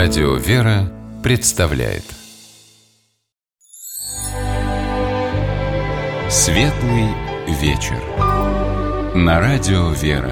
Радио «Вера» представляет Светлый вечер на Радио «Вера».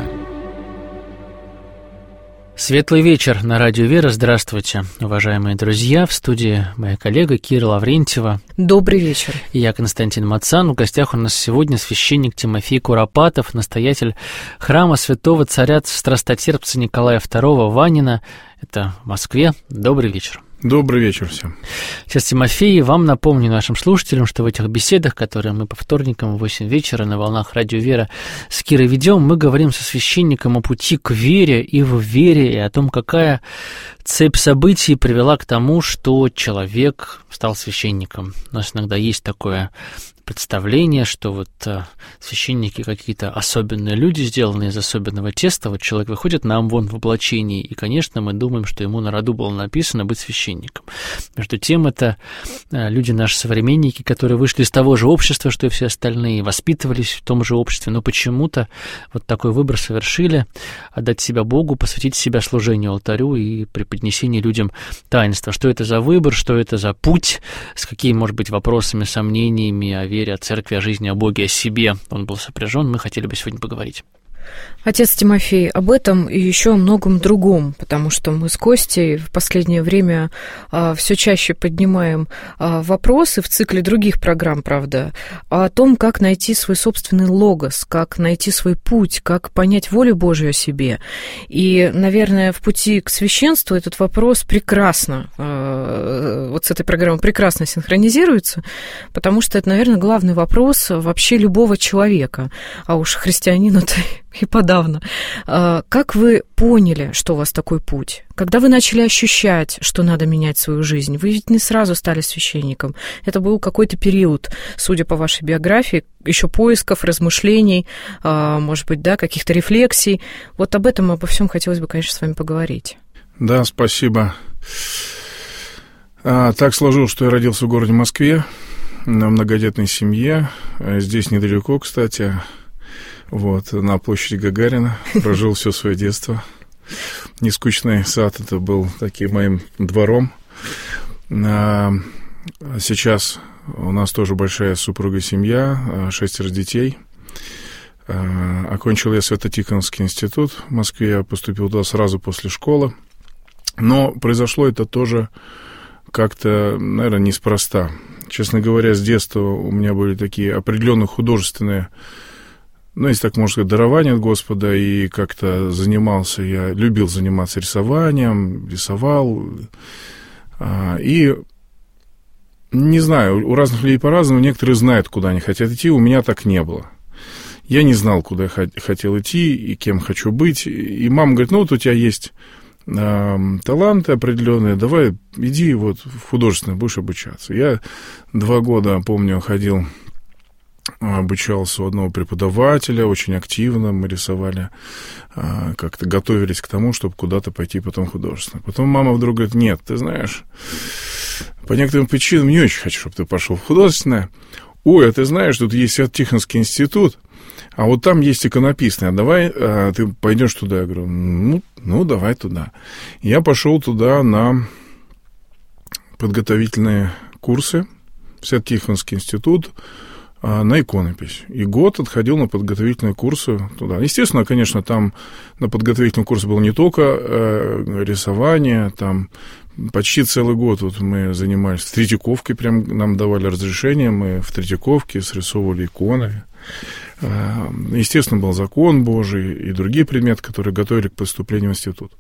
Светлый вечер на Радио «Вера». Здравствуйте, уважаемые друзья. В студии моя коллега Кира Лаврентьева. Добрый вечер. И я, Константин Мацан. В гостях у нас сегодня священник Тимофей Куропатов, настоятель храма святого царя-страстотерпца Николая II Ванина. Это в Москве. Добрый вечер. Добрый вечер всем. Сейчас, Тимофей, вам напомню, нашим слушателям, что в этих беседах, которые мы по вторникам в 8 вечера на волнах Радио «Вера» с Кирой ведем, мы говорим со священником о пути к вере и в вере, и о том, какая цепь событий привела к тому, что человек стал священником. У нас иногда есть такое представление, что вот священники какие-то особенные люди, сделанные из особенного теста. Вот человек выходит на амвон в облачении, и, конечно, мы думаем, что ему на роду было написано быть священником. Между тем, это люди наши современники, которые вышли из того же общества, что и все остальные, воспитывались в том же обществе, но почему-то вот такой выбор совершили: отдать себя Богу, посвятить себя служению алтарю и преподнесению людям таинства. Что это за выбор, что это за путь, с какими, может быть, вопросами, сомнениями о вере, о церкви, о жизни, о Боге, о себе он был сопряжен, мы хотели бы сегодня поговорить. Отец Тимофей, об этом и еще о многом другом, потому что мы с Костей в последнее время все чаще поднимаем вопросы в цикле других программ, правда, о том, как найти свой собственный логос, как найти свой путь, как понять волю Божию о себе. И, наверное, в пути к священству этот вопрос прекрасно, вот с этой программой прекрасно синхронизируется, потому что это, наверное, главный вопрос вообще любого человека, а уж христианина-то и подавно. Как вы поняли, что у вас такой путь? Когда вы начали ощущать, что надо менять свою жизнь? Вы ведь не сразу стали священником. Это был какой-то период, судя по вашей биографии, еще поисков, размышлений, может быть, да, каких-то рефлексий. Вот об этом, обо всем хотелось бы, конечно, с вами поговорить. Да, спасибо. Так сложилось, что я родился в городе Москве, на многодетной семье. Здесь недалеко, кстати, вот, на площади Гагарина. Прожил все свое детство. Нескучный сад, это был таким моим двором. Сейчас у нас тоже большая супруга семья, 6 детей. Окончил я Свято-Тихоновский институт в Москве, я поступил туда сразу после школы. Но произошло это тоже как-то, наверное, неспроста. Честно говоря, с детства у меня были такие определенные художественные, ну, если так можно сказать, дарования от Господа, и как-то занимался, я любил заниматься рисованием, рисовал, и, не знаю, у разных людей по-разному, некоторые знают, куда они хотят идти, у меня так не было. Я не знал, куда я хотел идти и кем хочу быть, и мама говорит, ну, вот у тебя есть таланты определенные, давай иди вот в художественное будешь обучаться. Я 2 года, помню, ходил, обучался у одного преподавателя, очень активно мы рисовали, как-то готовились к тому, чтобы куда-то пойти потом художественно. Потом мама вдруг говорит, нет, ты знаешь, по некоторым причинам не очень хочу, чтобы ты пошел в художественное. Ой, а ты знаешь, тут есть Свято-Тихоновский институт, а вот там есть иконописный, а давай ты пойдешь туда. Я говорю, ну, давай туда. Я пошел туда на подготовительные курсы в Свято-Тихоновский институт, на иконопись. И год отходил на подготовительные курсы туда. Естественно, конечно, там на подготовительном курсе было не только рисование, там почти целый год вот мы занимались в Третьяковке, прям нам давали разрешение, мы в Третьяковке срисовывали иконы. Естественно, был закон Божий и другие предметы, которые готовили к поступлению в институт.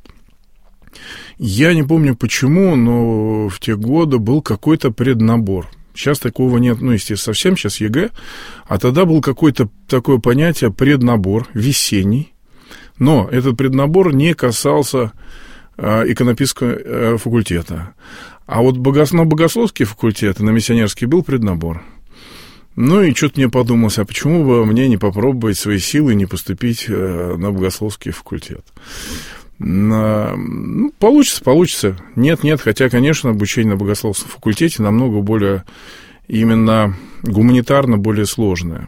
Я не помню почему, но в те годы был какой-то преднабор. Сейчас такого нет, ну, естественно, совсем, сейчас ЕГЭ, а тогда был какое-то такое понятие преднабор, весенний, но этот преднабор не касался иконописского факультета. А вот на богословский факультет и на миссионерский был преднабор. Ну, и что-то мне подумалось, а почему бы мне не попробовать свои силы и не поступить на богословский факультет? Ну, получится. Нет, хотя, конечно, обучение на богословском факультете намного более именно гуманитарно более сложное.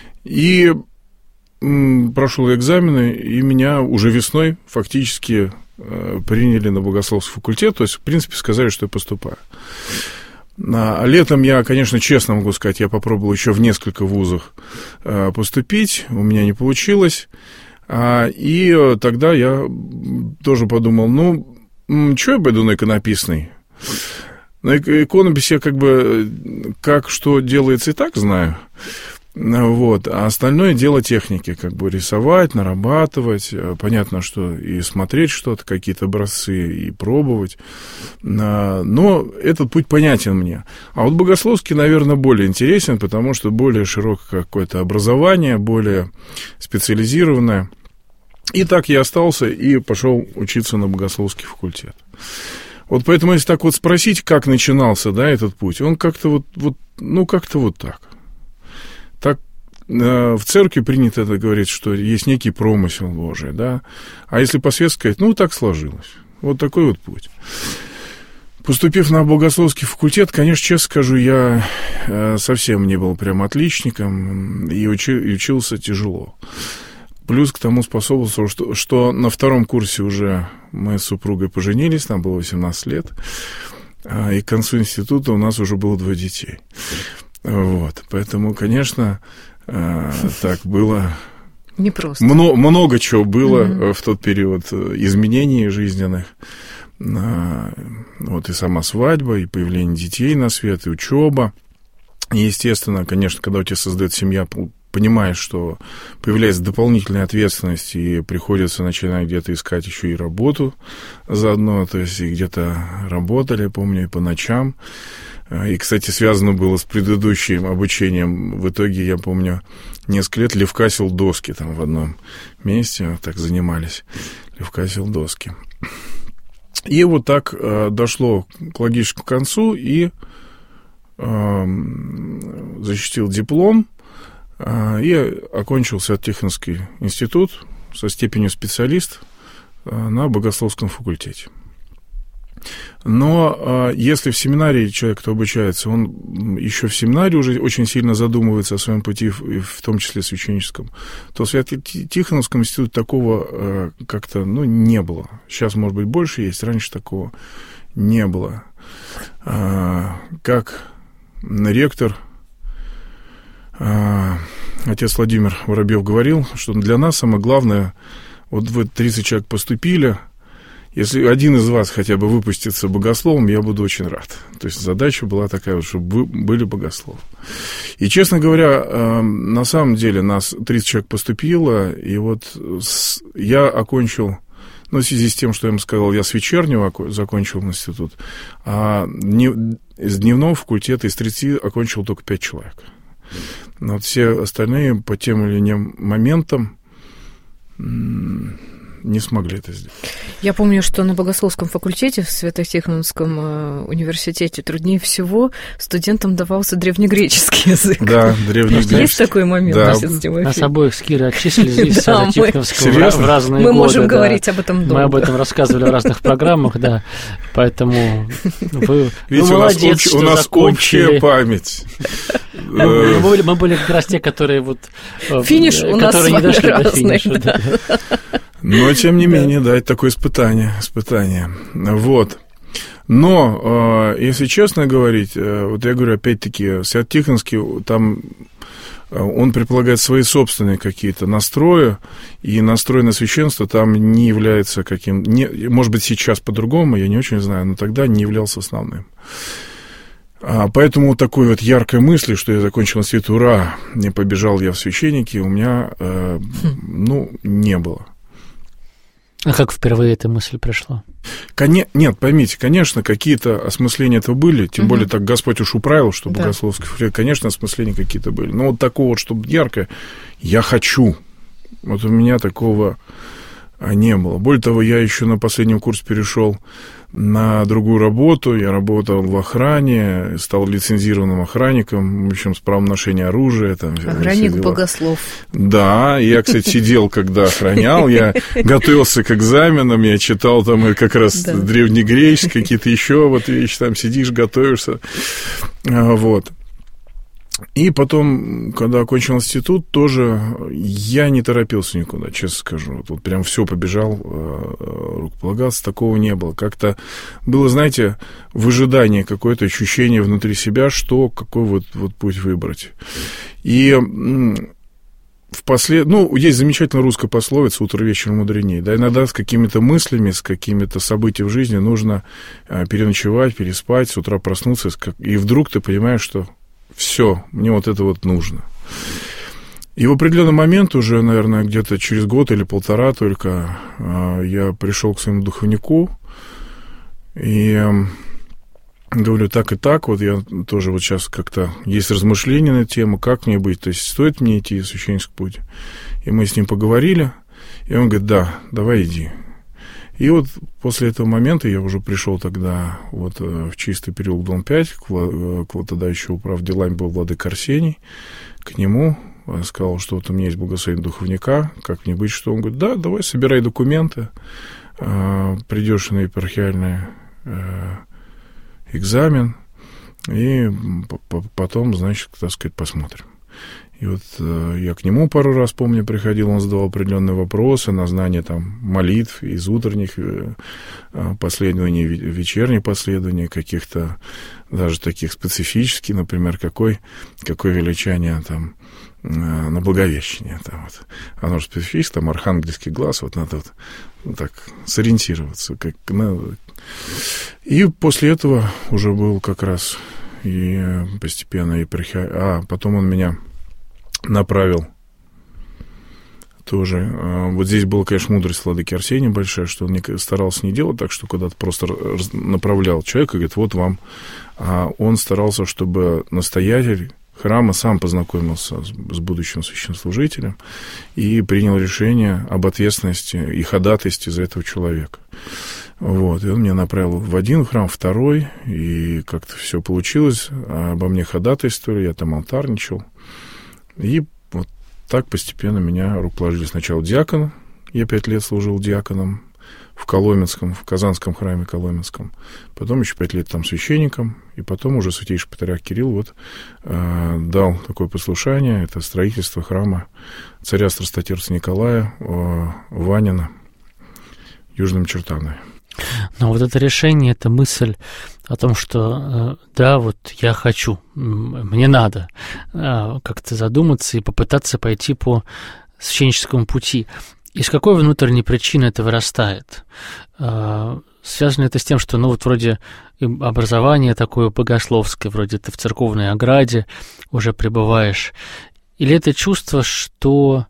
И прошел экзамены, и меня уже весной фактически приняли на богословский факультет, то есть, в принципе, сказали, что я поступаю. А летом я, конечно, честно могу сказать, я попробовал еще в несколько вузах поступить, у меня не получилось. И тогда я тоже подумал, что я пойду на иконописный? На иконописи я как что делается и так знаю. Вот. А остальное дело техники, рисовать, нарабатывать, понятно, что и смотреть что-то, какие-то образцы, и пробовать. Но этот путь понятен мне. А вот богословский, наверное, более интересен, потому что более широкое какое-то образование, более специализированное. И так я остался и пошел учиться на богословский факультет. Вот поэтому, если так вот спросить, как начинался, да, этот путь, он как-то как-то вот так. Так в церкви принято это говорить, что есть некий промысел Божий, да. А если по-светски сказать, так сложилось. Вот такой вот путь. Поступив на богословский факультет, конечно, честно скажу, я совсем не был прям отличником и учился тяжело. Плюс к тому способствовало, что на втором курсе уже мы с супругой поженились, нам было 18 лет, и к концу института у нас уже было 2 детей. Вот, поэтому, конечно, так было... Непросто. Много чего было в тот период, изменений жизненных. Вот и сама свадьба, и появление детей на свет, и учеба. И, естественно, конечно, когда у тебя создает семья, понимаешь, что появляется дополнительная ответственность, и приходится начинать где-то искать еще и работу заодно, то есть и где-то работали, помню, и по ночам. И, кстати, связано было с предыдущим обучением. В итоге, я помню, несколько лет левкасил доски там в одном месте, вот так занимались, левкасил доски. И вот так дошло к логическому концу, и защитил диплом, и окончил Свято-Тихоновский институт со степенью специалист на богословском факультете. Но если в семинарии человек, кто обучается, он еще в семинарии уже очень сильно задумывается о своем пути, в том числе священническом, то в Свято-Тихоновском институте такого как-то, не было. Сейчас, может быть, больше есть, раньше такого не было. Как ректор, отец Владимир Воробьев говорил, что для нас самое главное, вот вы 30 человек поступили, если один из вас хотя бы выпустится богословом, я буду очень рад. То есть задача была такая, чтобы вы были богословы. И, честно говоря, на самом деле нас 30 человек поступило, и вот я окончил, в связи с тем, что я им сказал, я с вечернего закончил институт, а из дневного факультета из 30 окончил только 5 человек. Но вот все остальные по тем или иным моментам не смогли это сделать. Я помню, что на богословском факультете в Свято-Тихоновском университете труднее всего студентам давался древнегреческий язык. Да, древнегреческий. Есть такой момент, отец Тимофей? Нас обоих с Кирой отчислили из Свято-Тихоновского в разные годы. Мы можем говорить об этом долго. Мы об этом рассказывали в разных программах, да. Поэтому вы молодец, что закончили. У нас общая память. Мы были как раз те, которые финиш у нас не дошли до финиша. Но, тем не менее, да, это такое испытание. Вот. Но, если честно говорить, вот я говорю, опять-таки, Свято-Тихоновский, там он предполагает свои собственные какие-то настрои, и настрой на священство там не является может быть, сейчас по-другому, я не очень знаю, но тогда не являлся основным. Поэтому такой вот яркой мысли, что я закончил институт, ура, не побежал я в священники, у меня, не было. А как впервые эта мысль пришла? Нет, поймите, конечно, какие-то осмысления этого были, тем более так Господь уж управил, что богословский факультет, конечно, осмысления какие-то были. Но вот такого, чтобы яркое, я хочу, вот у меня такого не было. Более того, я еще на последнем курсе перешел на другую работу, я работал в охране, стал лицензированным охранником, в общем, с правом ношения оружия. Охранник-богослов. Да, я, кстати, сидел, когда охранял, я готовился к экзаменам, я читал там как раз древнегреческие, какие-то еще вещи, там сидишь, готовишься, вот. И потом, когда окончил институт, тоже я не торопился никуда, честно скажу. Вот прям все побежал, рукополагался, такого не было. Как-то было, знаете, выжидание, какое-то ощущение внутри себя, какой вот путь выбрать. И есть замечательная русская пословица «Утро вечером мудренее». Да, иногда с какими-то мыслями, с какими-то событиями в жизни нужно переночевать, переспать, с утра проснуться, и вдруг ты понимаешь, что все, мне вот это вот нужно. И в определенный момент, уже, наверное, где-то через год или полтора только, я пришел к своему духовнику и говорю, так и так, вот я тоже вот сейчас как-то есть размышления на тему, как мне быть, то есть стоит мне идти в священнический путь. И мы с ним поговорили, и он говорит, да, давай иди. И вот после этого момента я уже пришел тогда вот в Чистый переулок, дом 5, тогда еще управ делами был владыка Арсений, к нему, сказал, что вот у меня есть благословение духовника, как мне быть, что? Он говорит, да, давай, собирай документы, придешь на епархиальный экзамен, и потом, значит, так сказать, посмотрим. И вот я к нему пару раз, помню, приходил, он задавал определенные вопросы на знание там молитв из утренних последований, вечерних последований, каких-то даже таких специфических, например, какое величание там на Благовещение. Там, вот. Оно же специфическое, там архангельский глаз, вот надо вот так сориентироваться. И после этого уже был как раз и постепенно потом он меня направил тоже. Вот здесь была, конечно, мудрость владыки Арсения большая, что он старался не делать так, что куда-то просто направлял человека, говорит, вот вам. А он старался, чтобы настоятель храма сам познакомился с будущим священнослужителем и принял решение об ответственности и ходатайстве за этого человека. Вот, и он меня направил в один храм, второй, и как-то все получилось, обо мне ходатайствовали, я там алтарничал. И вот так постепенно меня рукоположили сначала диакона. Я 5 лет служил диаконом в Казанском храме Коломенском. Потом еще 5 лет там священником. И потом уже святейший патриарх Кирилл дал такое послушание. Это строительство храма царя страстотерпца Николая Ванина в Южном Чертанове. Но вот это решение, эта мысль о том, что да, вот я хочу, мне надо как-то задуматься и попытаться пойти по священническому пути. Из какой внутренней причины это вырастает? Связано это с тем, что, вот вроде образование такое богословское, вроде ты в церковной ограде уже пребываешь, или это чувство, что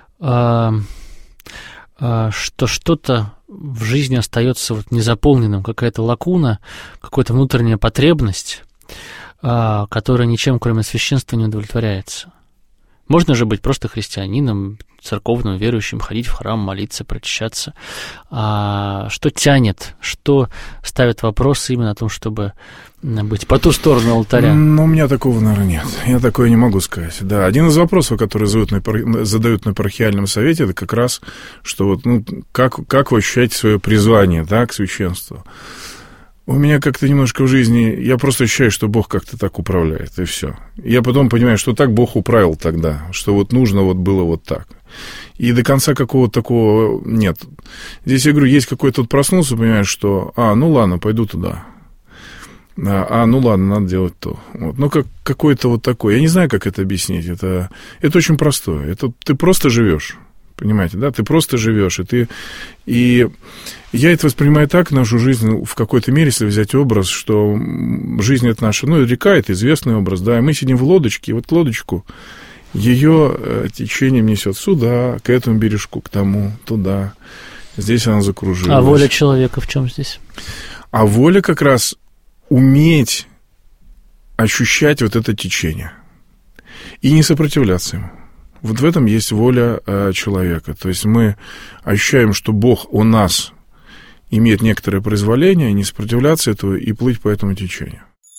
что-то в жизни остается вот незаполненным, какая-то лакуна, какая-то внутренняя потребность, которая ничем, кроме священства, не удовлетворяется. Можно же быть просто христианином, церковным, верующим, ходить в храм, молиться, причащаться. А что тянет, что ставит вопрос именно о том, чтобы быть по ту сторону алтаря? У меня такого, наверное, нет. Я такое не могу сказать. Да, один из вопросов, которые задают на епархиальном совете, это как раз, что как вы ощущаете свое призвание, да, к священству? У меня как-то немножко в жизни, я просто ощущаю, что Бог как-то так управляет, и все. Я потом понимаю, что так Бог управил тогда, что нужно было вот так. И до конца какого-то такого нет. Здесь, я говорю, есть какой-то проснулся, понимаешь, что, ладно, пойду туда. Ладно, надо делать то. Вот. Какой-то вот такой. Я не знаю, как это объяснить. Это очень простое. Это ты просто живешь. Понимаете, да? Ты просто живешь, и я это воспринимаю так, нашу жизнь в какой-то мере, если взять образ, что жизнь это наша, река, это известный образ, да, и мы сидим в лодочке, и вот лодочку, ее течением несет сюда, к этому бережку, к тому, туда, здесь она закружилась. А воля человека в чем здесь? А воля как раз уметь ощущать вот это течение и не сопротивляться ему. Вот в этом есть воля человека. То есть мы ощущаем, что Бог у нас имеет некоторое произволение, не сопротивляться этому и плыть по этому течению.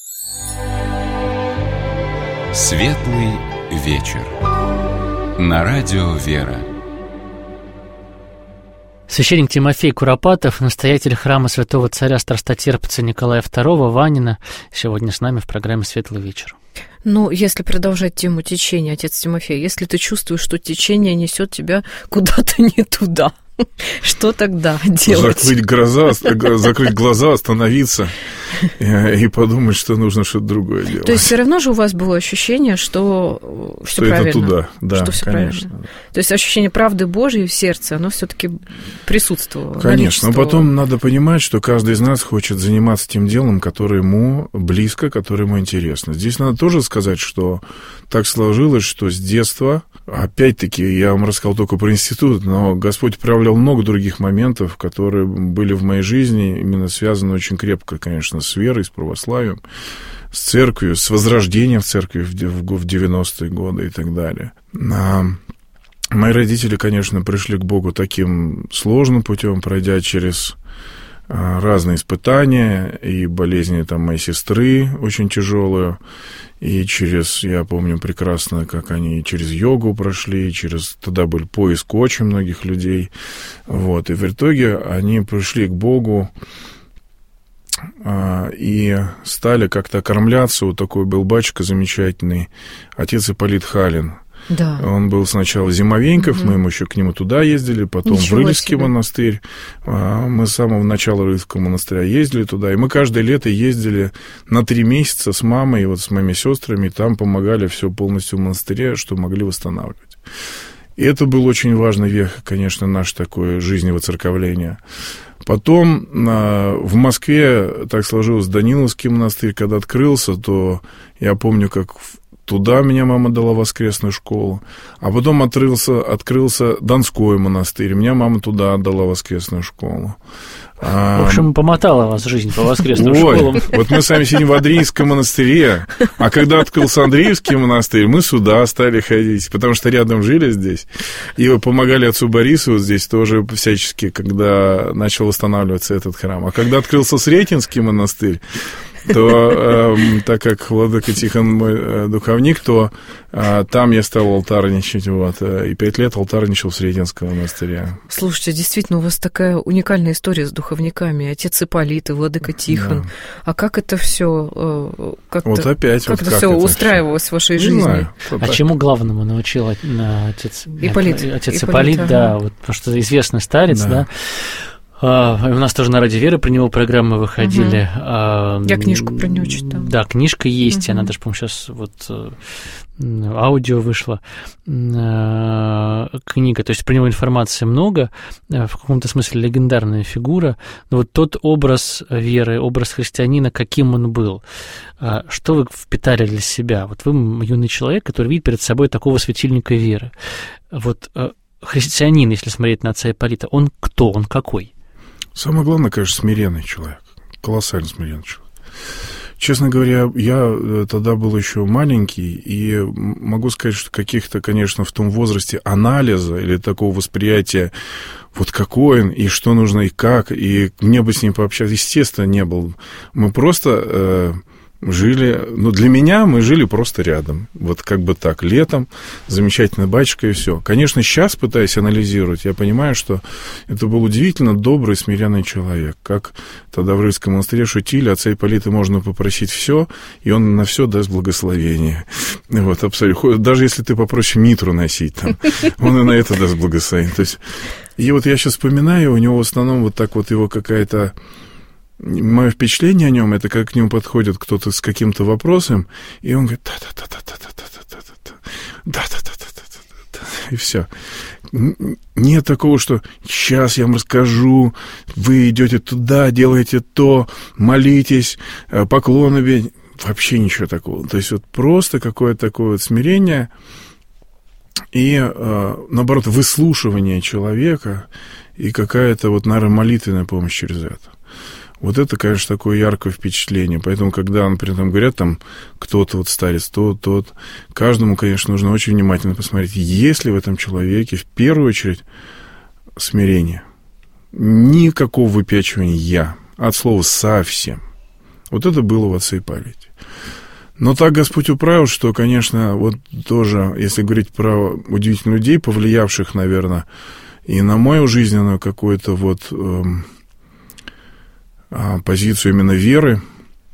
Светлый вечер. На радио «Вера». Священник Тимофей Куропатов, настоятель храма святого царя страстотерпца Николая II Ванина, сегодня с нами в программе «Светлый вечер». Ну, если продолжать тему течения, отец Тимофей, если ты чувствуешь, что течение несет тебя куда-то не туда, что тогда делать? Закрыть глаза, остановиться и подумать, что нужно что-то другое делать. То есть все равно же у вас было ощущение, что все правильно? Это туда, да, что все конечно. Правильно. То есть ощущение правды Божьей в сердце, оно все-таки присутствовало. Конечно, но потом надо понимать, что каждый из нас хочет заниматься тем делом, которое ему близко, которое ему интересно. Здесь надо тоже сказать, что так сложилось, что с детства, опять-таки, я вам рассказал только про институт, но Господь проявлял много других моментов, которые были в моей жизни, именно связаны очень крепко, конечно, с верой, с православием, с церковью, с возрождением в церкви в 90-е годы и так далее. Мои родители, конечно, пришли к Богу таким сложным путем, пройдя через разные испытания, и болезни там моей сестры очень тяжелую, и я помню прекрасно, как они через йогу прошли, тогда был поиск очень многих людей, вот, и в итоге они пришли к Богу и стали как-то окормляться. Вот такой был батюшка замечательный, отец Ипполит Халин. Да. Он был сначала Зимовеньков, мы еще к нему туда ездили, потом в Рыльский монастырь. Мы с самого начала Рыльского монастыря ездили туда, и мы каждое лето ездили на 3 месяца с мамой и вот с моими сестрами, и там помогали все полностью в монастыре, что могли восстанавливать. И это был очень важный век, конечно, наш такой жизни воцерковления. Потом в Москве так сложилось, Даниловский монастырь, когда открылся, то я помню, как туда меня мама дала в воскресную школу, а потом открылся Донской монастырь, меня мама туда отдала в воскресную школу. В общем, помотала вас жизнь по воскресным школам. Вот мы сами сидим в Андреевском монастыре, а когда открылся Андреевский монастырь, мы сюда стали ходить, потому что рядом жили здесь, и помогали отцу Борису вот здесь тоже всячески, когда начал восстанавливаться этот храм. А когда открылся Сретенский монастырь, то, так как владыка Тихон мой духовник, то там я стал алтарничать, вот, и 5 лет алтарничал в Сретенском монастыре. Слушайте, действительно, у вас такая уникальная история с духовниками, отец Ипполит и владыка Тихон. Да. А как это все вот опять, как это все устраивалось в вашей жизни? Знаю, чему главному научил отец Ипполит? Отец Ипполит, да, вот, потому что известный старец, да. У нас тоже на Радио Веры про него программы выходили. Я книжку про него читала. Да, книжка есть, она даже, по-моему, сейчас вот аудио вышла, книга, то есть про него информации много, в каком-то смысле легендарная фигура, но вот тот образ веры, образ христианина, каким он был, что вы впитали для себя? Вот вы юный человек, который видит перед собой такого светильника веры. Вот христианин, если смотреть на отца Ипполита, он кто, он какой? Самое главное, конечно, смиренный человек, колоссально смиренный человек. Честно говоря, я тогда был еще маленький, и могу сказать, что каких-то, конечно, в том возрасте анализа или такого восприятия, вот какой он, и что нужно, и как, и мне бы с ним пообщаться, естественно, не было. Мы просто жили, для меня мы жили просто рядом, вот как бы так, летом, замечательная батюшка и все. Конечно, сейчас, пытаясь анализировать, я понимаю, что это был удивительно добрый, смиренный человек, как тогда в Рыльском монастыре шутили, отца Ипполита можно попросить все, и он на все даст благословение. Вот, абсолютно. Даже если ты попросишь митру носить, там, он и на это даст благословение. То есть, и вот я сейчас вспоминаю, у него в основном вот так вот его какая-то... Мое впечатление о нем, это как к нему подходит кто-то с каким-то вопросом, и он говорит, да-да-да-да-да-да-да-да-да-да-да-да-да, и все. Нет такого, что сейчас я вам расскажу, вы идете туда, делаете то, молитесь, поклоны бейте. Вообще ничего такого. То есть вот просто какое-то такое вот смирение и, наоборот, выслушивание человека и какая-то вот, наверное, молитвенная помощь через это. Вот это, конечно, такое яркое впечатление. Поэтому, когда, например, там говорят, там, кто-то вот старец, тот, каждому, конечно, нужно очень внимательно посмотреть, есть ли в этом человеке, в первую очередь, смирение. Никакого выпячивания «я», от слова «совсем». Вот это было в отце Ипполите. Но так Господь управил, что, конечно, вот тоже, если говорить про удивительных людей, повлиявших, наверное, и на мою жизненную какую-то вот... позицию именно веры,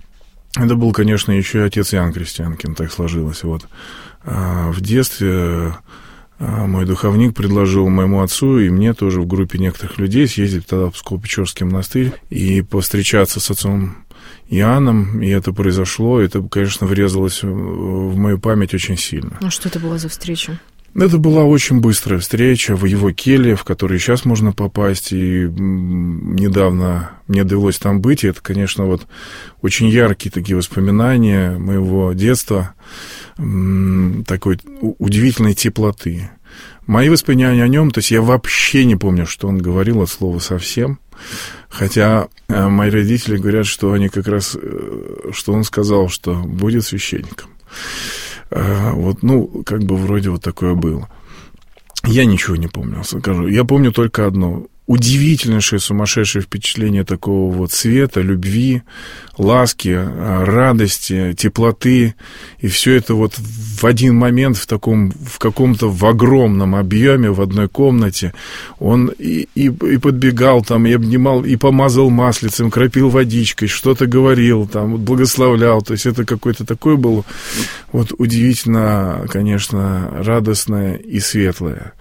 Это был, конечно, еще и отец Иоанн Крестьянкин, так сложилось. Вот. В детстве мой духовник предложил моему отцу и мне тоже в группе некоторых людей съездить тогда в Псково-Печорский монастырь и повстречаться с отцом Иоанном, и это произошло, это, конечно, врезалось в мою память очень сильно. А что это была за встреча? Это была очень быстрая встреча в его келье, в которую сейчас можно попасть, и недавно мне довелось там быть, и это, конечно, вот очень яркие такие воспоминания моего детства, такой удивительной теплоты. Мои воспоминания о нем, то есть я вообще не помню, что он говорил от слова совсем, хотя мои родители говорят, что они как раз, что он сказал, что будет священником. Вот, ну, как бы вроде вот такое было. Я ничего не помню, скажу. Я помню только одно. Удивительнейшее, сумасшедшее впечатление такого вот света, любви, ласки, радости, теплоты. И все это вот в один момент в каком-то в огромном объеме в одной комнате. Он и подбегал там, и обнимал, и помазал маслицем, кропил водичкой, что-то говорил, там, благословлял. То есть это какое-то такое было вот удивительно, конечно, радостное и светлое.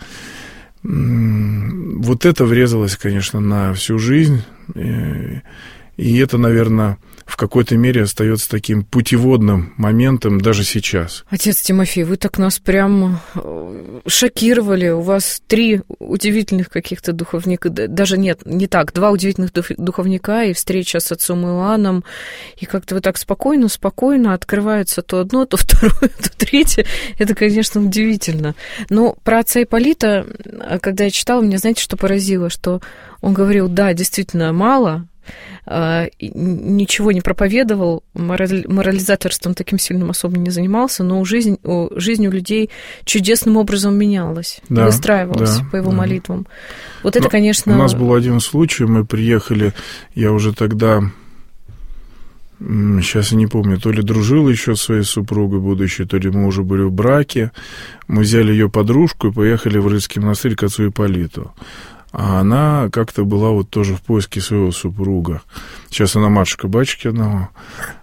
Вот это врезалось, конечно, на всю жизнь, и это, наверное, в какой-то мере остается таким путеводным моментом даже сейчас. Отец Тимофей, вы так нас прям шокировали. У вас 3 удивительных каких-то духовника, даже нет, не так, 2 удивительных духовника и встреча с отцом Иоанном, и как-то вы так спокойно открывается то одно, то второе, то третье. Это, конечно, удивительно. Но про отца Ипполита, когда я читала, меня, знаете, что поразило? Что он говорил, да, действительно мало, ничего не проповедовал, морализаторством таким сильным особо не занимался, но жизнь у людей чудесным образом менялась, да, выстраивалась по его молитвам. Вот это, конечно... У нас был один случай, мы приехали, я уже тогда, сейчас я не помню, то ли дружил еще со своей супругой будущей, то ли мы уже были в браке, мы взяли ее подружку и поехали в Рыльский монастырь к отцу Ипполиту. А она как-то была вот тоже в поиске своего супруга. Сейчас она матушка батюшки одного.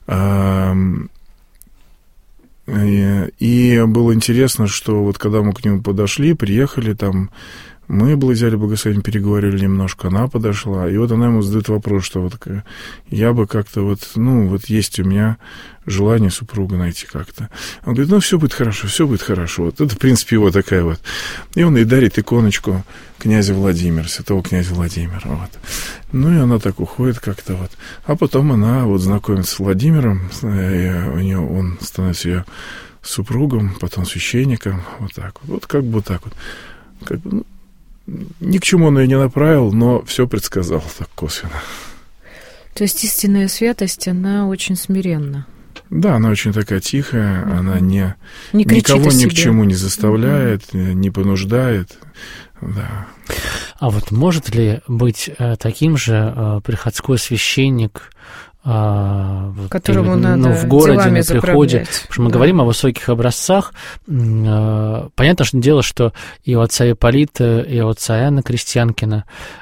И было интересно, что вот когда мы к нему подошли, приехали там, мы взяли благословение, переговорили немножко, она подошла, и вот она ему задает вопрос, что вот я бы как-то вот, ну, вот есть у меня желание супруга найти как-то. Он говорит, ну, все будет хорошо. Вот это, в принципе, его такая вот. И он ей дарит иконочку князя Владимира, святого князя Владимира, вот. Ну, и она так уходит как-то вот. А потом она вот знакомится с Владимиром, и он становится ее супругом, потом священником, вот так вот. Вот как бы вот так вот. Как бы, ни к чему он ее не направил, но все предсказал так косвенно. То есть истинная святость, она очень смиренна. Да, она очень такая тихая, она никого ни к чему не заставляет, не понуждает. Да. А вот может ли быть таким же приходской священник, которому надо в городе, на приходе, заправлять. потому что мы говорим о высоких образцах. Понятно дело, что и у отца Ипполита, и у отца Иоанна Крестьянкина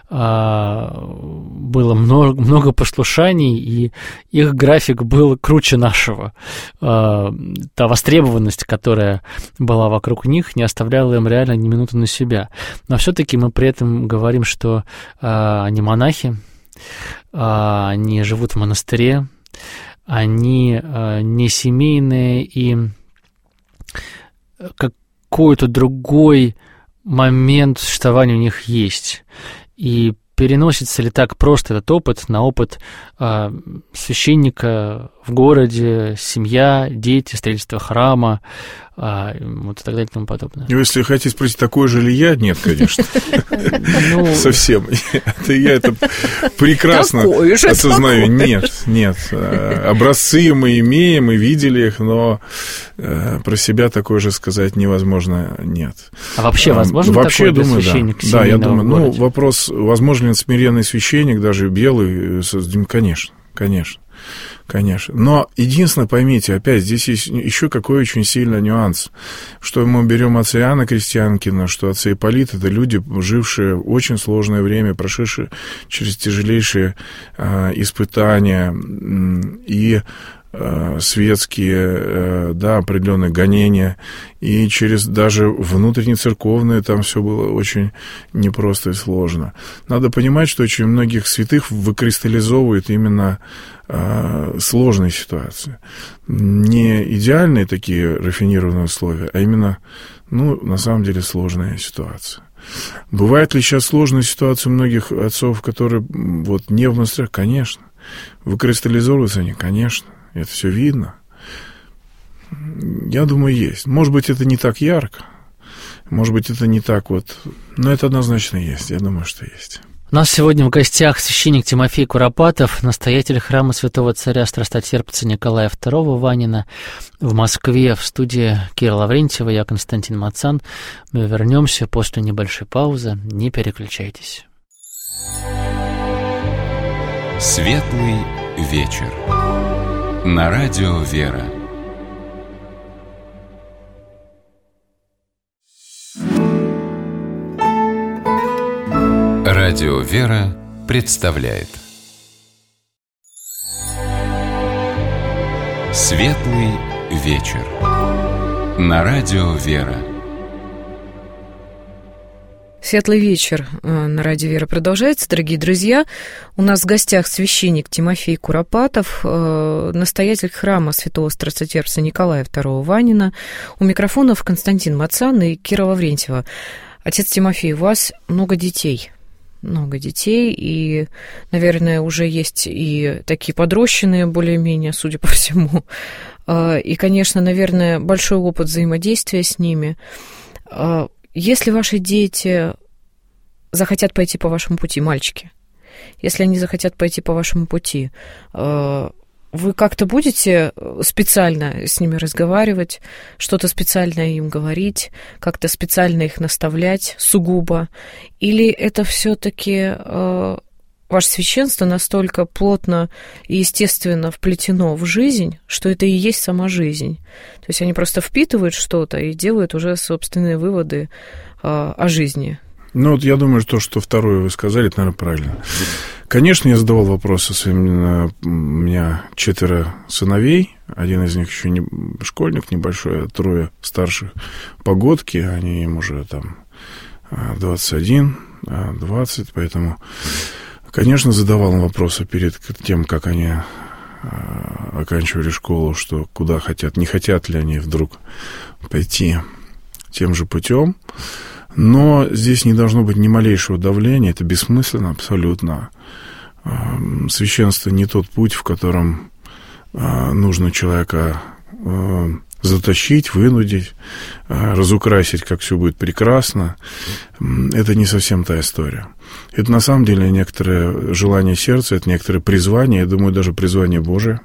было много послушаний, и их график был круче нашего. Та востребованность, которая была вокруг них, не оставляла им реально ни минуты на себя. Но все-таки мы при этом говорим, что они монахи, они живут в монастыре, они не семейные, и какой-то другой момент существования у них есть. И переносится ли так просто этот опыт на опыт священника в городе, семья, дети, строительство храма, вот и так далее и тому подобное? Если хотите спросить, такой же ли я? Нет, конечно. Совсем. Я это прекрасно осознаю. Нет. Образцы мы имеем, мы видели их, но про себя такое же сказать невозможно, нет. А вообще возможно такой священник семейного? Да, я думаю, вопрос, возможно ли смиренный священник, даже белый, Конечно. Но единственное, поймите, опять здесь есть еще какой очень сильный нюанс, что мы берем отца Иоанна Крестьянкина, что отца Ипполита — это люди, жившие очень сложное время, прошедшие через тяжелейшие испытания. И светские, да, определенные гонения, и через даже внутреннецерковные там все было очень непросто и сложно. Надо понимать, что очень многих святых выкристаллизовывает именно сложные ситуации. Не идеальные такие рафинированные условия, а именно, на самом деле, сложная ситуация. Бывает ли сейчас сложная ситуация у многих отцов, которые не в монастырях? Конечно. Выкристаллизовываются они? Конечно. Это все видно. Я думаю, есть. Может быть, это не так ярко, может быть, это не так но это однозначно есть. Я думаю, что есть. У нас сегодня в гостях священник Тимофей Куропатов, настоятель храма святого царя страстотерпца Николая II Ванина в Москве. В студии Кира Лаврентьева, я Константин Мацан. Мы вернемся после небольшой паузы. Не переключайтесь. Светлый вечер. На радио «Вера». Радио «Вера» представляет Светлый вечер. На радио «Вера». Светлый вечер на радио «Вера» продолжается, дорогие друзья. У нас в гостях священник Тимофей Куропатов, настоятель храма святого страстотерпца Николая II Ванина. У микрофонов Константин Мацан и Кира Лаврентьева. Отец Тимофей, у вас много детей, и, наверное, уже есть и такие подрощенные более-менее, судя по всему. И, конечно, наверное, большой опыт взаимодействия с ними. Если ваши дети захотят пойти по вашему пути, мальчики, если они захотят пойти по вашему пути, вы как-то будете специально с ними разговаривать, что-то специальное им говорить, как-то специально их наставлять сугубо? Или это все-таки ваше священство настолько плотно и естественно вплетено в жизнь, что это и есть сама жизнь? То есть они просто впитывают что-то и делают уже собственные выводы о жизни. Я думаю, что второе вы сказали, это, наверное, правильно. Конечно, я задавал вопросы своим. У меня 4 сыновей. Один из них еще не школьник небольшой, а 3 старших погодки. Они им уже 21, 20. Поэтому, конечно, задавал им вопросы перед тем, как они оканчивали школу, что куда хотят, не хотят ли они вдруг пойти тем же путем. Но здесь не должно быть ни малейшего давления, это бессмысленно абсолютно. Священство не тот путь, в котором нужно человека затащить, вынудить, разукрасить, как все будет прекрасно. Это не совсем та история. Это на самом деле некоторое желание сердца, это некоторое призвание, я думаю, даже призвание Божие,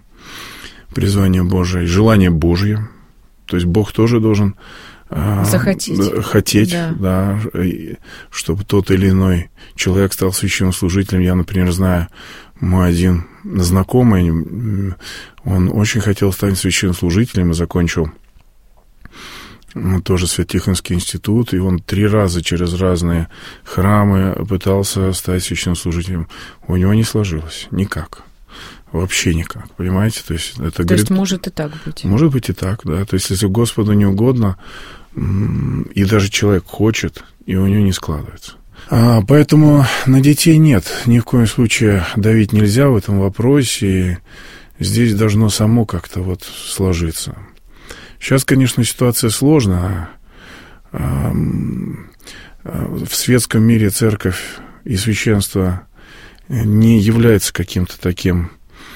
желание Божье. То есть Бог тоже должен хотеть, да, чтобы тот или иной человек стал священнослужителем. Я, например, знаю, мой один знакомый, он очень хотел стать священнослужителем и закончил тоже Свято-Тихонский институт, и он 3 раза через разные храмы пытался стать священнослужителем. У него не сложилось никак. Вообще никак, понимаете? То есть, есть может и так быть. Может быть и так, да. То есть, если Господу не угодно, и даже человек хочет, и у него не складывается. Поэтому на детей нет. Ни в коем случае давить нельзя в этом вопросе. И здесь должно само как-то сложиться. Сейчас, конечно, ситуация сложная. В светском мире церковь и священство не является каким-то таким,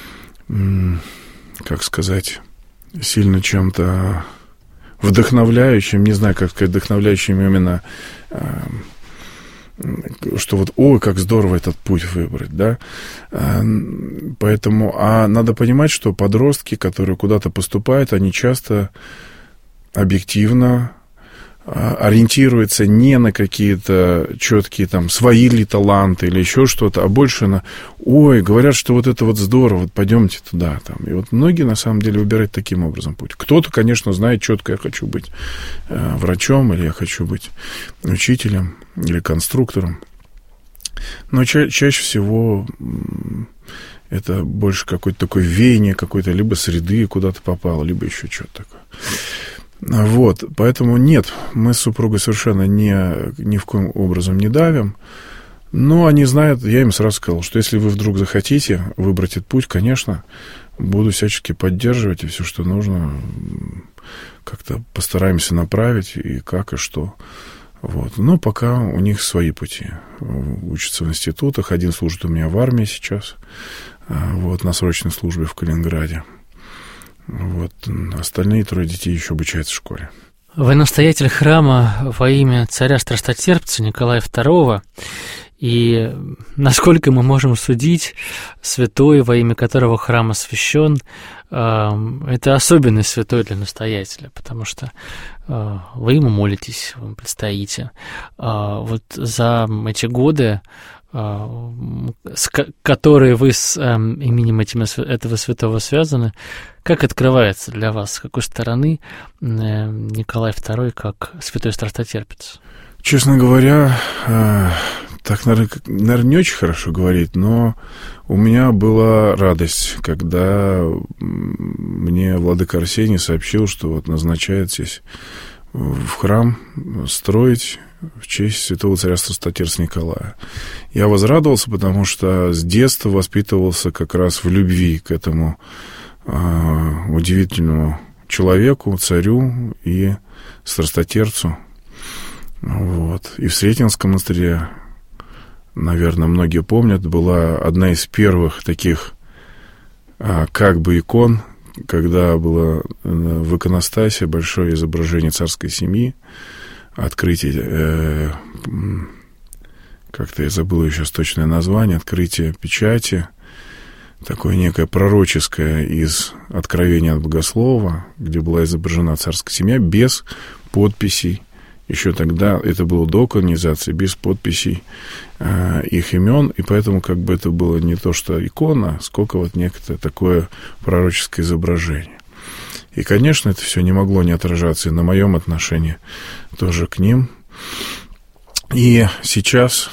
как сказать, сильно чем-то вдохновляющим, не знаю, как сказать, вдохновляющим именно, что ой, как здорово этот путь выбрать, да. Поэтому, надо понимать, что подростки, которые куда-то поступают, они часто объективно ориентируются не на какие-то четкие свои ли таланты или еще что-то, а больше на говорят, что это здорово, пойдемте туда. И многие на самом деле выбирают таким образом путь. Кто-то, конечно, знает четко, я хочу быть врачом, или я хочу быть учителем, или конструктором. Но чаще всего Это больше какое-то такое веяние какой-то либо среды куда-то попало, либо еще что-то такое. Вот, поэтому нет, мы с супругой совершенно ни в коем образом не давим. Но они знают, я им сразу сказал, что если вы вдруг захотите выбрать этот путь, конечно, буду всячески поддерживать, и все, что нужно, как-то постараемся направить, и как, и что. Вот. Но пока у них свои пути. Учатся в институтах, один служит у меня в армии сейчас, вот, на срочной службе в Калининграде. Вот. Остальные 3 детей еще обучаются в школе. Вы настоятель храма во имя царя-страстотерпца Николая II, и, насколько мы можем судить, святой, во имя которого храм освящен, это особенный святой для настоятеля, потому что вы ему молитесь, вы предстоите. Вот за эти годы, которые вы с именем этого святого связаны, как открывается для вас, с какой стороны Николай II как святой страстотерпец? Честно говоря, так, наверное, не очень хорошо говорить, но у меня была радость, когда мне владыка Арсений сообщил, что вот назначает здесь в храм строить в честь святого царя страстотерпца Николая. Я возрадовался, потому что с детства воспитывался как раз в любви к этому удивительному человеку, царю и страстотерпцу. Вот. И в Сретенском монастыре, наверное, многие помнят, была одна из первых таких как бы икон, когда было в иконостасе большое изображение царской семьи, открытие, как-то я забыл сейчас точное название, открытие печати, такое некое пророческое из Откровения от Богослова, где была изображена царская семья без подписей. Еще тогда это было до канонизации, без подписей их имен, и поэтому как бы это было не то, что икона, сколько вот некое такое пророческое изображение. И, конечно, это все не могло не отражаться и на моем отношении тоже к ним. И сейчас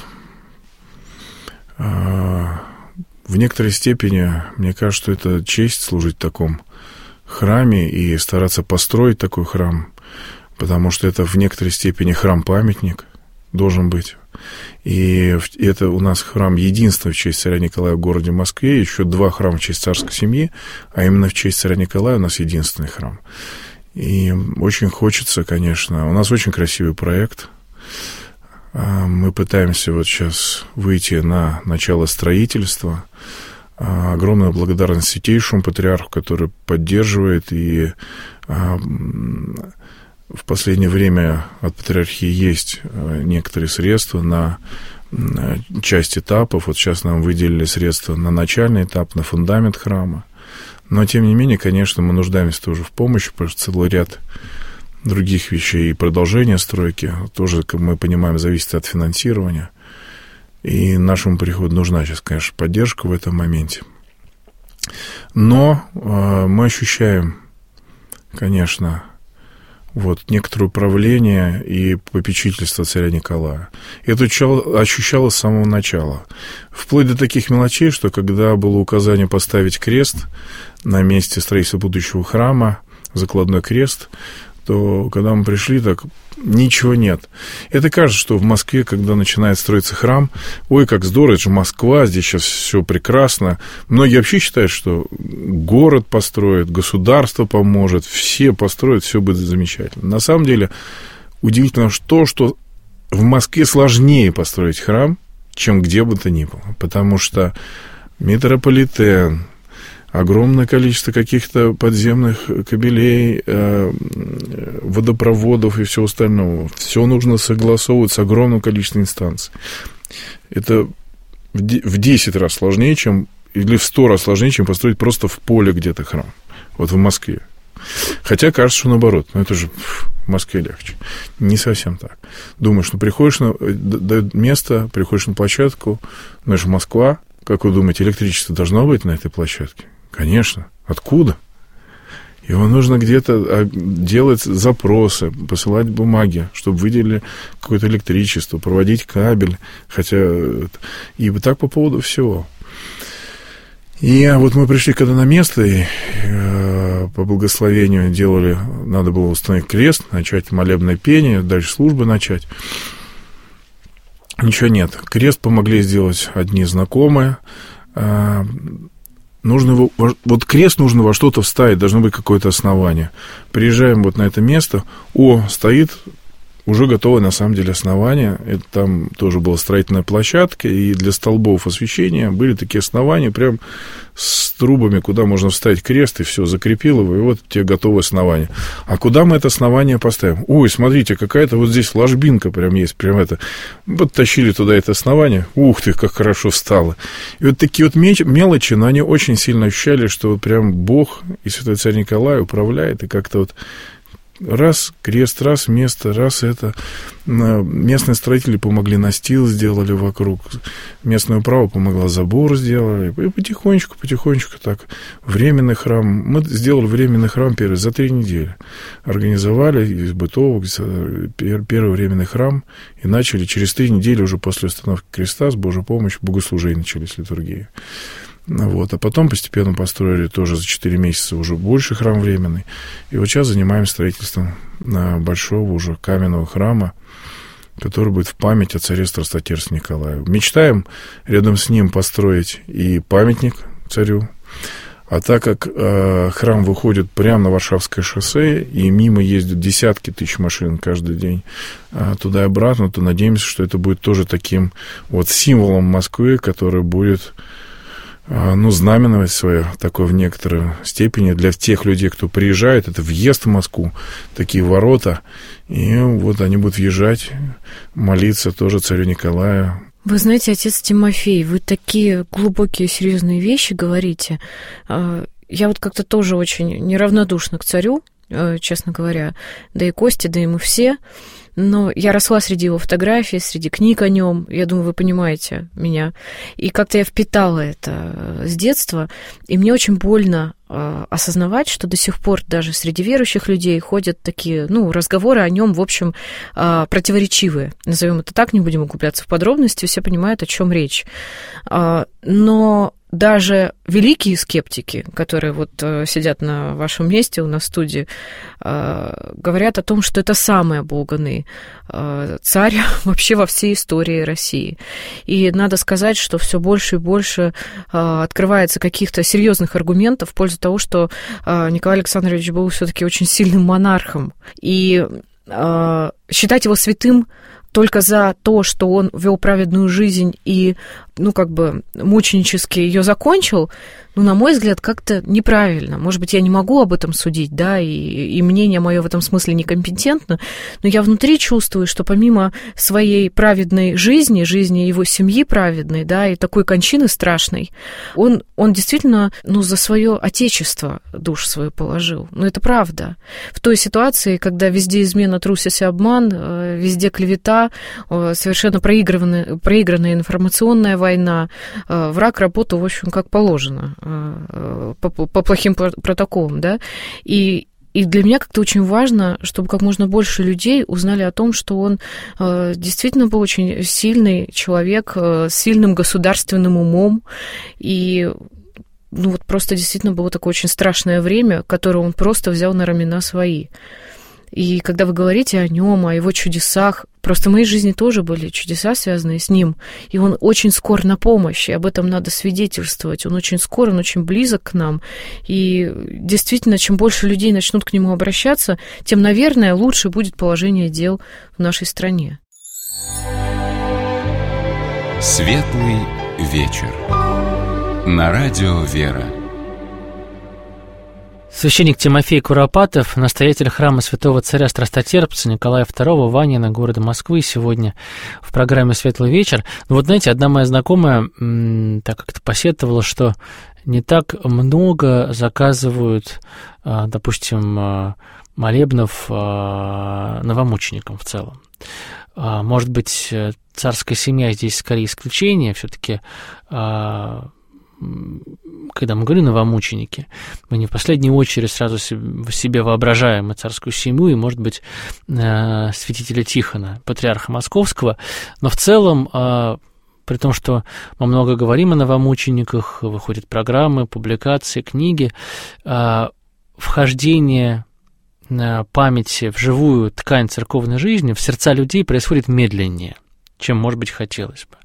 в некоторой степени, мне кажется, что это честь служить в таком храме и стараться построить такой храм, потому что это в некоторой степени храм-памятник должен быть. И это у нас храм единства в честь царя Николая в городе Москве, еще 2 храма в честь царской семьи, а именно в честь царя Николая у нас единственный храм. И очень хочется, конечно, у нас очень красивый проект. Мы пытаемся вот сейчас выйти на начало строительства. Огромная благодарность Святейшему Патриарху, который поддерживает, и в последнее время от Патриархии есть некоторые средства на часть этапов. Вот сейчас нам выделили средства на начальный этап, на фундамент храма. Но, тем не менее, конечно, мы нуждаемся тоже в помощи, потому что целый ряд других вещей и продолжение стройки тоже, как мы понимаем, зависит от финансирования. И нашему приходу нужна сейчас, конечно, поддержка в этом моменте. Но мы ощущаем, конечно, вот некоторое управление и попечительство царя Николая. Это ощущалось с самого начала. Вплоть до таких мелочей, что когда было указание поставить крест на месте строительства будущего храма, закладной крест, то когда мы пришли, так ничего нет. Это кажется, что в Москве, когда начинает строиться храм, ой, как здорово, это же Москва, здесь сейчас все прекрасно. Многие вообще считают, что город построит, государство поможет, все построят, все будет замечательно. На самом деле, удивительно то, что в Москве сложнее построить храм, чем где бы то ни было. Потому что метрополитен, огромное количество каких-то подземных кабелей, водопроводов и всего остального. Все нужно согласовывать с огромным количеством инстанций. Это в 10 раз сложнее, или в 100 раз сложнее, чем построить просто в поле где-то храм. Вот в Москве. Хотя кажется, что наоборот. Но это же в Москве легче. Не совсем так. Думаешь, приходишь дают место, приходишь на площадку, ну, это же Москва. Как вы думаете, электричество должно быть на этой площадке? Конечно. Откуда? Его нужно где-то делать запросы, посылать бумаги, чтобы выделили какое-то электричество, проводить кабель. Хотя... И так по поводу всего. И вот мы пришли когда на место, и по благословению надо было установить крест, начать молебное пение, дальше службы начать. Ничего нет. Крест помогли сделать одни знакомые. Вот крест нужно во что-то вставить, должно быть какое-то основание. Приезжаем вот на это место, стоит уже готовое на самом деле основание. Это там тоже была строительная площадка, и для столбов освещения были такие основания, прям с трубами, куда можно вставить крест, и все, закрепил его, и вот тебе готовое основание. А куда мы это основание поставим? Ой, смотрите, какая-то вот здесь ложбинка прям есть, прям это. Подтащили туда это основание, ух ты, как хорошо встало. И вот такие вот мелочи, но они очень сильно ощущали, что вот прям Бог и Святой Царь Николай управляет, и как-то вот раз крест, раз место, раз это. Местные строители помогли, настил сделали вокруг. Местное управа помогла, забор сделали. И потихонечку так. Временный храм. Мы сделали временный храм за 3 недели. Организовали из бытовок первый временный храм. И начали через 3 недели уже после установки креста с Божьей помощью богослужения начались, литургии. Вот. А потом постепенно построили тоже за 4 месяца уже больше храм временный. И вот сейчас занимаемся строительством большого уже каменного храма, который будет в память о царе Страстотерце Николаю. Мечтаем рядом с ним построить и памятник царю. А так как храм выходит прямо на Варшавское шоссе, и мимо ездят десятки тысяч машин каждый день туда и обратно, то надеемся, что это будет тоже таким вот символом Москвы, который будет знаменовать свое такое в некоторой степени для тех людей, кто приезжает. Это въезд в Москву, такие ворота. И вот они будут въезжать, молиться тоже царю Николаю. Вы знаете, отец Тимофей, вы такие глубокие, серьезные вещи говорите. Я вот как-то тоже очень неравнодушна к царю, честно говоря. Да и Костя, да и мы все. Но я росла среди его фотографий, среди книг о нем. Я думаю, вы понимаете меня. И как-то я впитала это с детства. И мне очень больно осознавать, что до сих пор даже среди верующих людей ходят такие, разговоры о нем, в общем, противоречивые. Назовем это так, не будем углубляться в подробности, все понимают, о чем речь. Но даже великие скептики, которые вот сидят на вашем месте у нас в студии, говорят о том, что это самый оболганный царь вообще во всей истории России. И надо сказать, что все больше и больше открывается каких-то серьезных аргументов в пользу того, что Николай Александрович был все-таки очень сильным монархом. И считать его святым только за то, что он вел праведную жизнь и, мученически ее закончил, на мой взгляд, как-то неправильно. Может быть, я не могу об этом судить, да, и мнение мое в этом смысле некомпетентно, но я внутри чувствую, что помимо своей праведной жизни его семьи праведной, да, и такой кончины страшной, он действительно, за свое отечество душу свою положил. Это правда. В той ситуации, когда везде измена, трусость и обман, везде клевета, совершенно проигранная информационная война, враг работал, в общем, как положено, по плохим протоколам, да, и для меня как-то очень важно, чтобы как можно больше людей узнали о том, что он действительно был очень сильный человек, с сильным государственным умом, и просто действительно было такое очень страшное время, которое он просто взял на рамена свои. И когда вы говорите о нем, о его чудесах, просто в моей жизни тоже были чудеса, связанные с ним, и он очень скор на помощь, и об этом надо свидетельствовать. Он очень скор, он очень близок к нам, и действительно, чем больше людей начнут к нему обращаться, тем, наверное, лучше будет положение дел в нашей стране. Светлый вечер. На радио «Вера». Священник Тимофей Куропатов, настоятель храма святого царя Страстотерпца Николая II Ванина, города Москвы, сегодня в программе «Светлый вечер». Знаете, одна моя знакомая так как-то посетовала, что не так много заказывают, допустим, молебнов новомученикам в целом. Может быть, царская семья здесь скорее исключение, все-таки. Когда мы говорим новомученики, мы не в последнюю очередь сразу себе воображаем и царскую семью, и, может быть, святителя Тихона, патриарха Московского, но в целом при том, что мы много говорим о новомучениках, выходят программы, публикации, книги, вхождение памяти в живую ткань церковной жизни, в сердца людей происходит медленнее, чем, может быть, хотелось бы.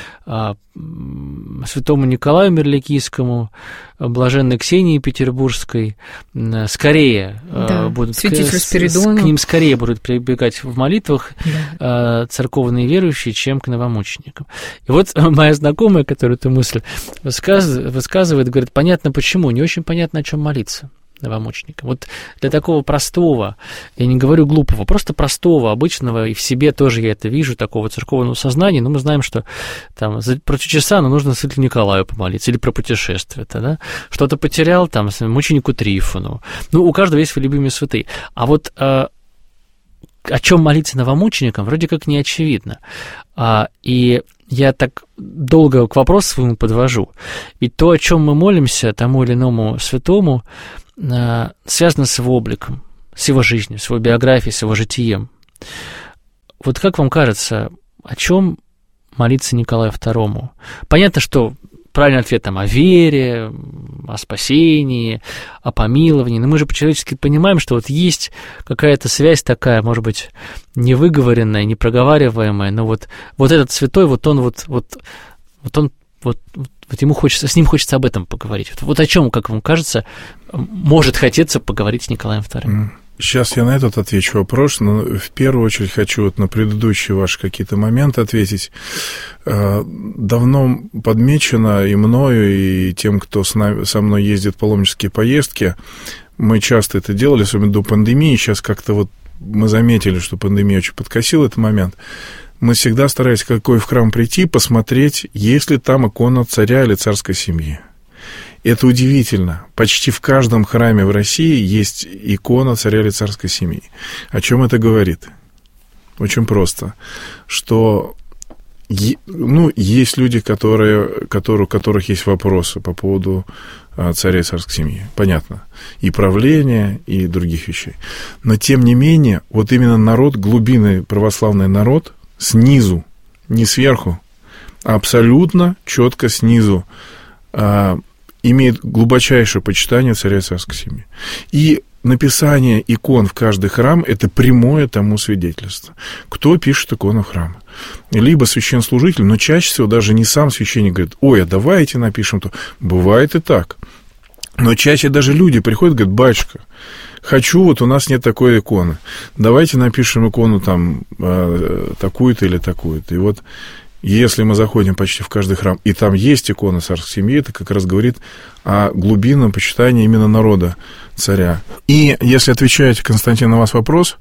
Святому Николаю Мирликийскому, блаженной Ксении Петербургской скорее будут к ним скорее будут прибегать в молитвах церковные верующие, чем к новомученикам. И вот моя знакомая, которая эту мысль высказывает, говорит, понятно почему, не очень понятно, о чем молиться новомученикам. Вот для такого простого, я не говорю глупого, просто простого, обычного, и в себе тоже я это вижу, такого церковного сознания, но мы знаем, что там про чудеса, нужно святому Николаю помолиться, или про путешествие-то, да? Что-то потерял, там, мученику Трифону. У каждого есть свои любимые святые. А вот о чем молиться новомученикам, вроде как не очевидно. И я так долго к вопросу своему подвожу. Ведь то, о чем мы молимся тому или иному святому, связано с его обликом, с его жизнью, с его биографией, с его житием. Вот как вам кажется, о чем молиться Николаю II? Понятно, что правильный ответ там о вере, о спасении, о помиловании, но мы же по-человечески понимаем, что вот есть какая-то связь такая, может быть, невыговоренная, непроговариваемая, но вот этот святой, ему хочется, с ним хочется об этом поговорить. Вот о чем, как вам кажется, может хотеться поговорить с Николаем II? Сейчас я на этот отвечу вопрос, но в первую очередь хочу на предыдущие ваши какие-то моменты ответить. Давно подмечено и мною, и тем, кто со мной ездит в паломнические поездки, мы часто это делали, особенно до пандемии. Сейчас как-то мы заметили, что пандемия очень подкосила этот момент. Мы всегда старались, какой в храм прийти, посмотреть, есть ли там икона царя или царской семьи. Это удивительно. Почти в каждом храме в России есть икона царя или царской семьи. О чем это говорит? Очень просто. Что есть люди, у которых есть вопросы по поводу царя и царской семьи. Понятно. И правления, и других вещей. Но, тем не менее, вот именно народ, глубинный православный народ, снизу, не сверху, а абсолютно четко снизу, имеет глубочайшее почитание царя и царской семьи. И написание икон в каждый храм – это прямое тому свидетельство. Кто пишет икону в храм? Либо священнослужитель, но чаще всего даже не сам священник говорит, ой, а давайте напишем то. Бывает и так. Но чаще даже люди приходят и говорят, батюшка, хочу, у нас нет такой иконы. Давайте напишем икону там такую-то или такую-то. И если мы заходим почти в каждый храм, и там есть икона царской семьи, это как раз говорит о глубинном почитании именно народа царя. И если отвечать, Константин, на ваш вопрос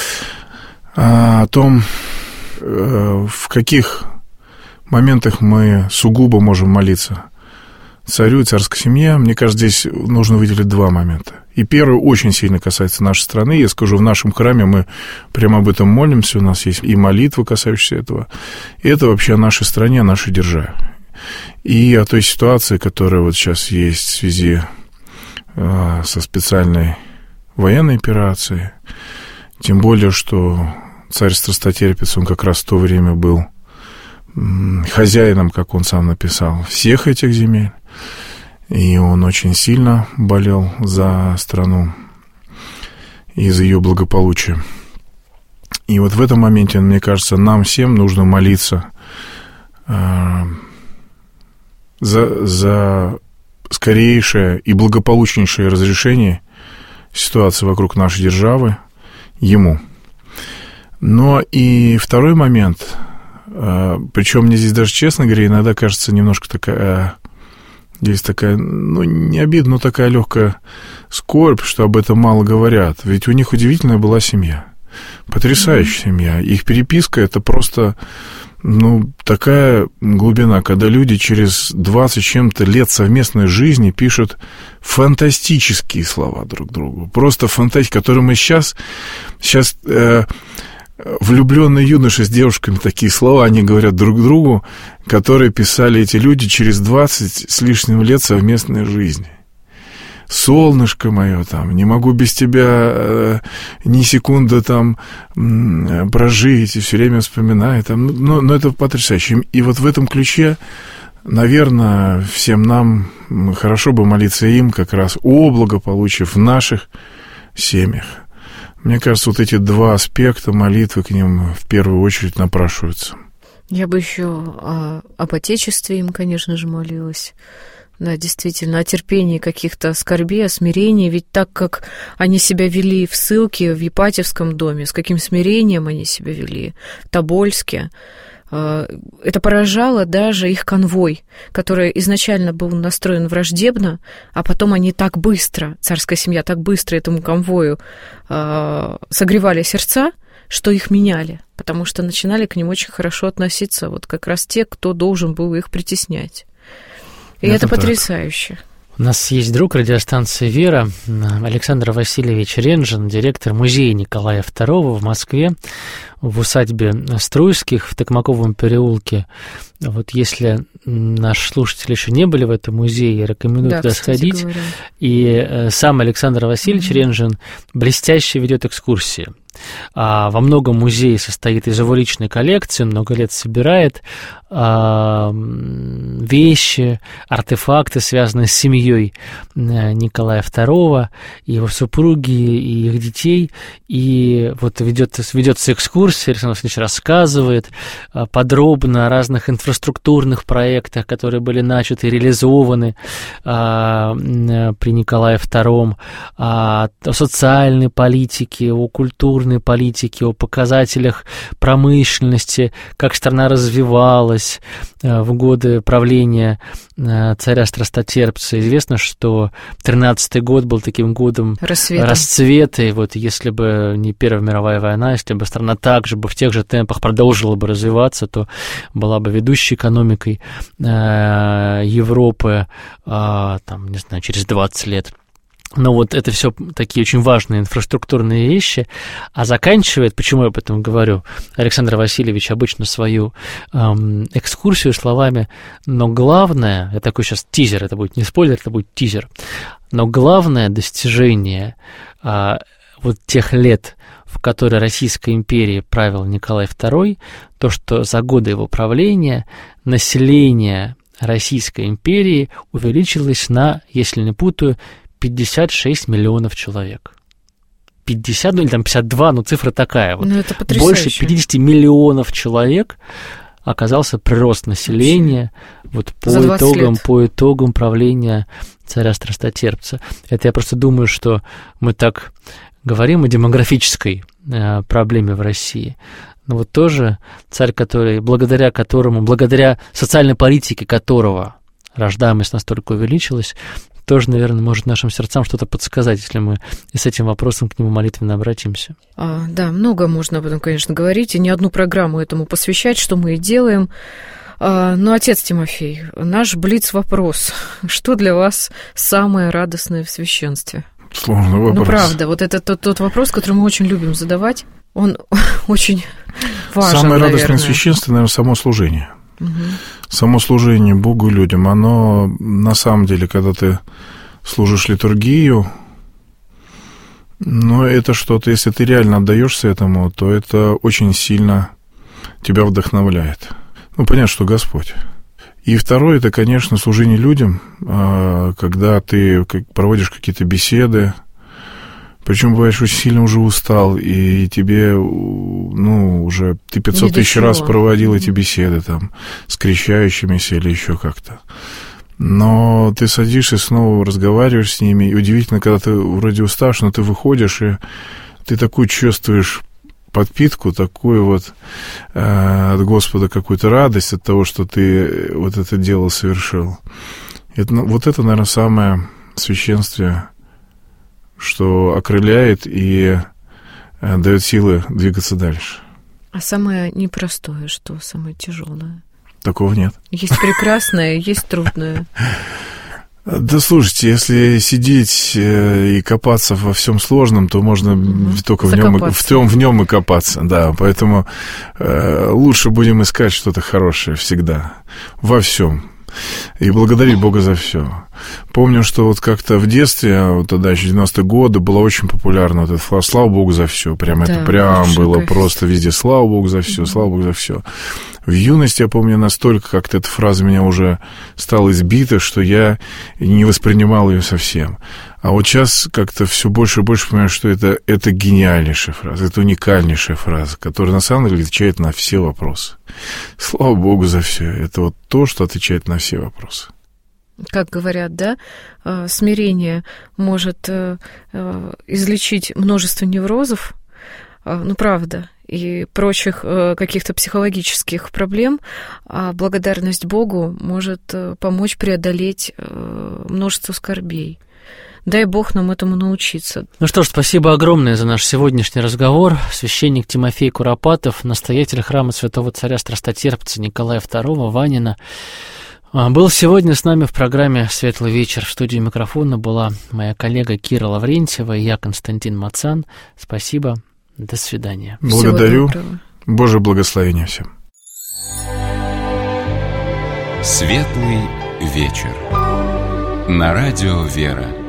о том, в каких моментах мы сугубо можем молиться царю и царской семье, мне кажется, здесь нужно выделить два момента. И первый очень сильно касается нашей страны. Я скажу, в нашем храме мы прямо об этом молимся, у нас есть и молитвы, касающиеся этого. И это вообще о нашей стране, о нашей державе. И о той ситуации, которая сейчас есть в связи со специальной военной операцией. Тем более, что царь Страстотерпец, он как раз в то время был хозяином, как он сам написал, всех этих земель. И он очень сильно болел за страну и за ее благополучие. И в этом моменте, мне кажется, нам всем нужно молиться за скорейшее и благополучнейшее разрешение ситуации вокруг нашей державы ему. Но и второй момент, причем мне здесь даже, честно говоря, иногда кажется немножко такая... Здесь такая, не обидно, но такая легкая скорбь, что об этом мало говорят. Ведь у них удивительная была семья. Потрясающая семья. Их переписка — это просто, такая глубина, когда люди через 20 чем-то лет совместной жизни пишут фантастические слова друг другу. Просто фантастические, которые мы сейчас влюбленные юноши с девушками, такие слова они говорят друг другу, которые писали эти люди через 20 с лишним лет совместной жизни. солнышко мое, там, не могу без тебя ни секунды там прожить, и все время вспоминаю, там, ну, это потрясающе. И вот в этом ключе, наверное, всем нам хорошо бы молиться им как раз о благополучии в наших семьях. Мне кажется, вот эти два аспекта молитвы к ним в первую очередь напрашиваются. Я бы еще об Отечестве им, конечно же, молилась. Да, действительно, о терпении каких-то скорбей, о смирении. Ведь так, как они себя вели в ссылке в Ипатьевском доме, с каким смирением они себя вели в Тобольске, это поражало даже их конвой, который изначально был настроен враждебно, а потом они так быстро, царская семья так быстро этому конвою согревали сердца, что их меняли, потому что начинали к ним очень хорошо относиться вот как раз те, кто должен был их притеснять. И это потрясающе. У нас есть друг радиостанции «Вера», Александр Васильевич Ренжин, директор музея Николая II в Москве, в усадьбе Струйских в Токмаковом переулке. Вот если наши слушатели еще не были в этом музее, я рекомендую туда сходить. Говоря. И сам Александр Васильевич Ренжин блестяще ведет экскурсии. Во многом музей состоит из его личной коллекции, много лет собирает вещи, артефакты, связанные с семьей Николая II, и его супруги, и их детей. И вот ведется экскурсия, Александр Васильевич рассказывает подробно о разных инфраструктурных проектах, которые были начаты и реализованы при Николае II, о социальной политике, о культурной политике, о показателях промышленности, как страна развивалась в годы правления царя Страстотерпца. Известно, что 13-й год был таким годом расцвета, и вот если бы не Первая мировая война, если бы страна также бы в тех же темпах продолжила бы развиваться, то была бы ведущей экономикой Европы, там, не знаю, через 20 лет. Но вот это все такие очень важные инфраструктурные вещи. А заканчивает, почему я об этом говорю, Александр Васильевич обычно свою экскурсию словами: но главное, это такой сейчас тизер, это будет не спойлер, это будет тизер, но главное достижение вот тех лет, в которые Российской империей правил Николай II, то, что за годы его правления население Российской империи увеличилось на, если не путаю, 56 миллионов человек. 50, ну или там 52, ну цифра такая. Вот. Ну, это потрясающе. Больше 50 миллионов человек оказался прирост населения вот по итогам правления царя Страстотерпца. Это я просто думаю, что мы так говорим о демографической проблеме в России. Но вот тоже царь, благодаря социальной политике которого рождаемость настолько увеличилась, тоже, наверное, может нашим сердцам что-то подсказать, если мы и с этим вопросом к нему молитвенно обратимся. Да, много можно об этом, конечно, говорить, и не одну программу этому посвящать, что мы и делаем. Но, отец Тимофей, наш блиц-вопрос. Что для вас самое радостное в священстве? Сложный вопрос. Ну, правда, вот это тот вопрос, который мы очень любим задавать, он очень важен, самое радостное в священстве, наверное, само служение. Угу. Само служение Богу и людям, оно на самом деле, когда ты служишь литургию, но это что-то, если ты реально отдаешься этому, то это очень сильно тебя вдохновляет. Ну, понятно, что Господь. И второе, это, конечно, служение людям, когда ты проводишь какие-то беседы, причем, бываешь, очень сильно уже устал, и тебе, ну, уже ты 500 тысяч раз проводил эти беседы там с крещающимися или еще как-то. Но ты садишься, снова разговариваешь с ними, и удивительно, когда ты вроде уставший, но ты выходишь, и ты такую чувствуешь подпитку, такую вот от Господа какую-то радость от того, что ты вот это дело совершил. Вот это, наверное, самое священствие, что окрыляет и дает силы двигаться дальше. А самое непростое, что самое тяжелое? Такого нет. Есть прекрасное, есть трудное. Да слушайте, если сидеть и копаться во всем сложном, то можно только в нем и копаться. Да, поэтому лучше будем искать что-то хорошее всегда, во всем. И благодарить Бога за все. Помню, что вот как-то в детстве, вот тогда еще 90-е годы, было очень популярно вот это «Слава Богу за все». Прям да, это прям было просто везде «Слава Богу за все», «Слава Богу за все». В юности, я помню, настолько как-то эта фраза меня уже стала избита, что я не воспринимал ее совсем. А вот сейчас как-то все больше и больше понимаю, что это гениальнейшая фраза, это уникальнейшая фраза, которая на самом деле отвечает на все вопросы. Слава Богу за все. Это вот то, что отвечает на все вопросы. Как говорят, да, смирение может излечить множество неврозов, ну, правда, и прочих каких-то психологических проблем, а благодарность Богу может помочь преодолеть множество скорбей. Дай Бог нам этому научиться. Ну что ж, спасибо огромное за наш сегодняшний разговор. Священник Тимофей Куропатов, настоятель храма Святого Царя Страстотерпца Николая II Ванина, был сегодня с нами в программе «Светлый вечер». В студии микрофона была моя коллега Кира Лаврентьева и я, Константин Мацан. Спасибо. До свидания. Благодарю. Божие благословение всем. Светлый вечер. На радио «Вера».